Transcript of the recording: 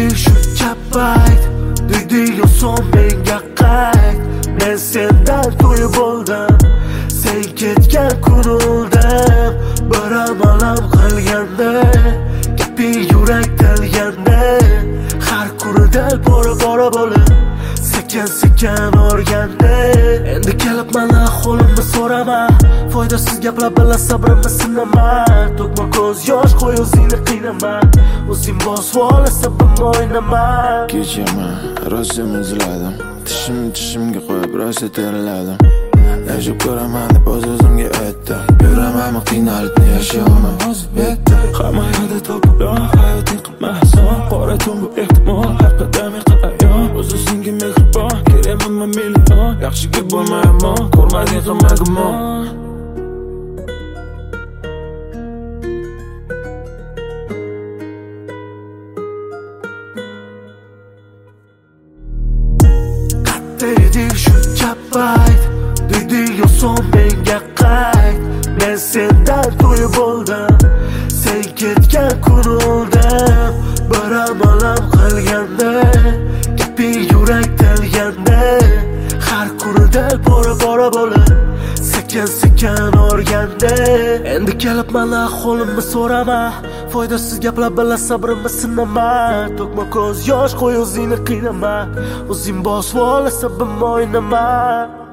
Deding shuncha payt deding oson menga qayt. Men sendan to'yib oldim, sen ketgan kun o'ldim. Bir amalam qilganda gaping yurak tilganda, har kunida bora bo'lib sekin o'rganda. Endi kelib mana ahvolimni so'rama, foydasiz gaplar bilan sabrimni sinama. To'kma ko'z yosh, qo'y o'zingni qiynama, o'zing bosib olasa bim o'ynama. Kechaman, rosa muzladim, tishimga qo'yib rosa teriladim. Yashab ko'raman deb o'zimga aytdim, yuraman qiynalibni yashayman o'z betda. Hamma yerda to'plam, hayoting qilmason, qora tun bu ehtimol, har qadam ayon. O'zingga mehribon, kerakman million, yaxshiga bo'lmayman, ko'rmading qilma gumon. Deding shuncha payt deding oson menga qayt. Men sendan to'yib oldim, sen ketgan kun o'ldim. Bir amalam qilganda gaping yurak tilganda, har kunida bora bo'lib sekin o'rganda. Endi kelib mana ahvolimni so'rama, foydasiz gaplar bilan sabrimni sinama. To'kma ko'z yosh, qo'y o'zingni qiynama, o'zing bosib olasa bim o'ynama.